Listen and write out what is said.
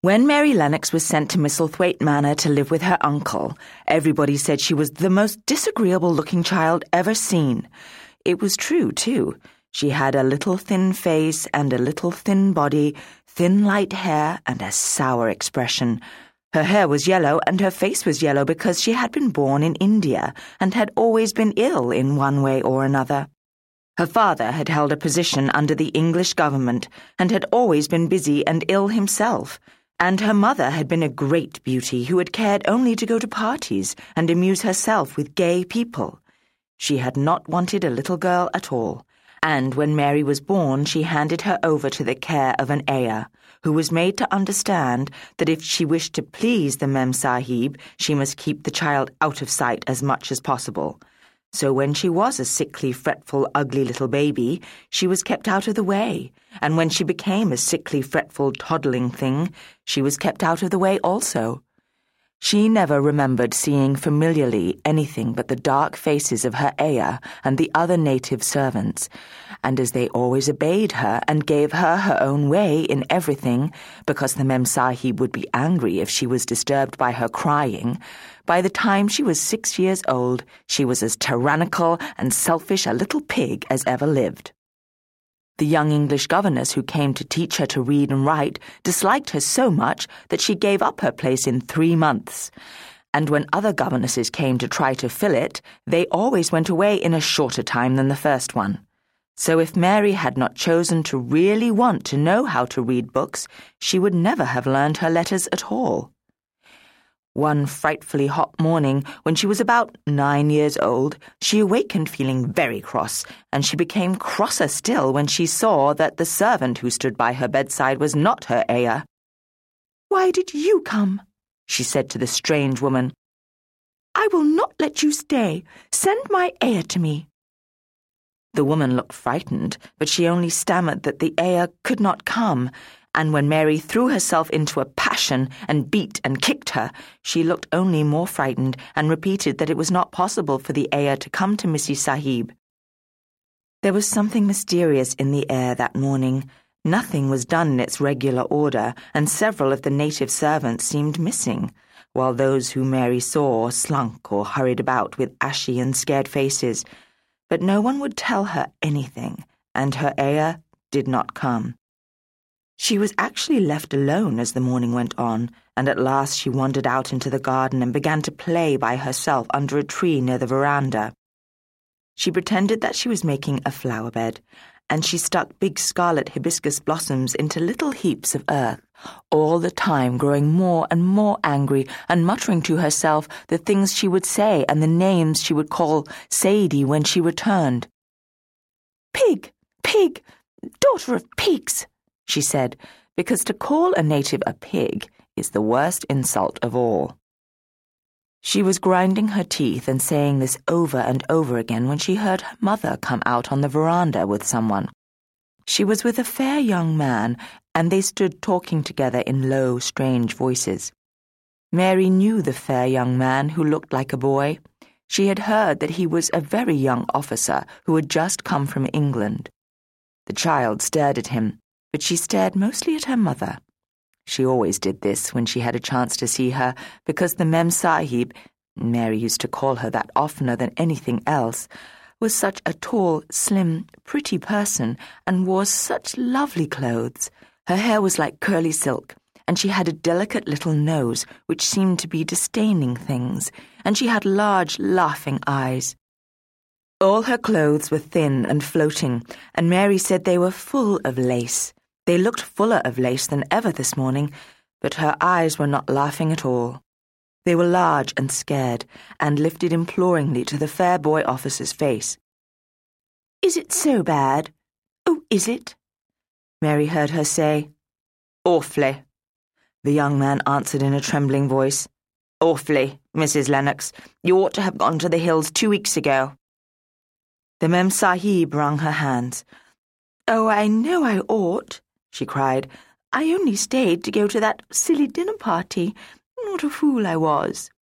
When Mary Lennox was sent to Misselthwaite Manor to live with her uncle, everybody said she was the most disagreeable-looking child ever seen. It was true, too. She had a little thin face and a little thin body, thin light hair and a sour expression. Her hair was yellow and her face was yellow because she had been born in India and had always been ill in one way or another. Her father had held a position under the English government and had always been busy and ill himself. And her mother had been a great beauty who had cared only to go to parties and amuse herself with gay people. She had not wanted a little girl at all, and when Mary was born she handed her over to the care of an ayah, who was made to understand that if she wished to please the Mem Sahib, she must keep the child out of sight as much as possible. So when she was a sickly, fretful, ugly little baby, she was kept out of the way, and when she became a sickly, fretful, toddling thing, she was kept out of the way also. She never remembered seeing familiarly anything but the dark faces of her ayah and the other native servants, and as they always obeyed her and gave her her own way in everything, because the Mem Sahib would be angry if she was disturbed by her crying, by the time she was 6 years old, she was as tyrannical and selfish a little pig as ever lived. The young English governess who came to teach her to read and write disliked her so much that she gave up her place in 3 months. And when other governesses came to try to fill it, they always went away in a shorter time than the first one. So if Mary had not chosen to really want to know how to read books, she would never have learned her letters at all. One frightfully hot morning, when she was about 9 years old, she awakened feeling very cross, and she became crosser still when she saw that the servant who stood by her bedside was not her ayah. "Why did you come?" she said to the strange woman. "I will not let you stay. Send my ayah to me." The woman looked frightened, but she only stammered that the ayah could not come, and when Mary threw herself into a passion and beat and kicked her, she looked only more frightened and repeated that it was not possible for the ayah to come to Missy Sahib. There was something mysterious in the air that morning. Nothing was done in its regular order, and several of the native servants seemed missing, while those who Mary saw slunk or hurried about with ashy and scared faces. But no one would tell her anything, and her ayah did not come. She was actually left alone as the morning went on, and at last she wandered out into the garden and began to play by herself under a tree near the veranda. She pretended that she was making a flower bed, and she stuck big scarlet hibiscus blossoms into little heaps of earth, all the time growing more and more angry and muttering to herself the things she would say and the names she would call Sadie when she returned. "Pig, pig, daughter of pigs," she said, because to call a native a pig is the worst insult of all. She was grinding her teeth and saying this over and over again when she heard her mother come out on the veranda with someone. She was with a fair young man, and they stood talking together in low, strange voices. Mary knew the fair young man who looked like a boy. She had heard that he was a very young officer who had just come from England. The child stared at him, but she stared mostly at her mother. She always did this when she had a chance to see her, because the Mem Sahib, Mary used to call her that oftener than anything else, was such a tall, slim, pretty person and wore such lovely clothes. Her hair was like curly silk, and she had a delicate little nose which seemed to be disdaining things, and she had large, laughing eyes. All her clothes were thin and floating, and Mary said they were full of lace. They looked fuller of lace than ever this morning, but her eyes were not laughing at all. They were large and scared, and lifted imploringly to the fair boy officer's face. "Is it so bad? Oh, is it?" Mary heard her say. "Awfully," the young man answered in a trembling voice. "Awfully, Mrs. Lennox. You ought to have gone to the hills 2 weeks ago." The Mem Sahib wrung her hands. "Oh, I know I ought," she cried. "I only stayed to go to that silly dinner party. What a fool I was."